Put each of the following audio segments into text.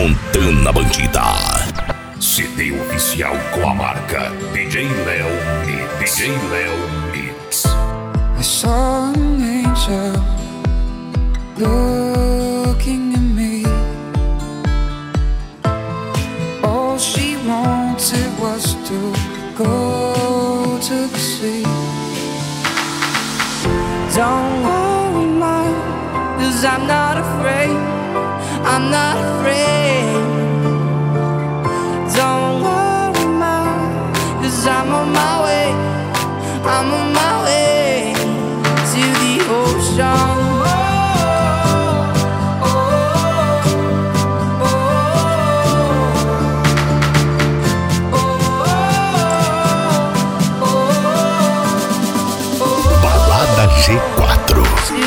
Montana Bandida. CD oficial com a marca DJ Léo Mix. DJ Léo Mix. I saw an angel looking at me. All she wanted was to go to the sea. Don't worry, mom, 'cause I'm not afraid. I'm not afraid. Don't worry, mom, 'cause I'm on my way. I'm on my way to the ocean. Balada G4.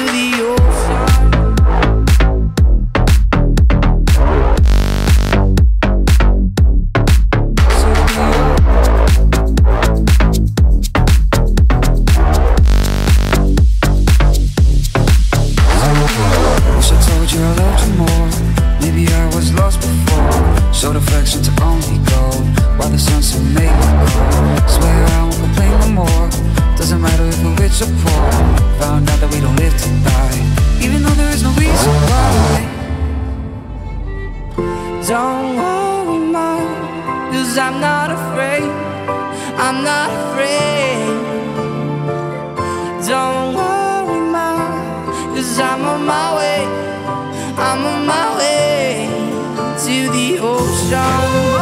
Don't worry, mom, 'cause I'm not afraid. I'm not afraid. Don't worry, mom, 'cause I'm on my way. I'm on my way to the ocean.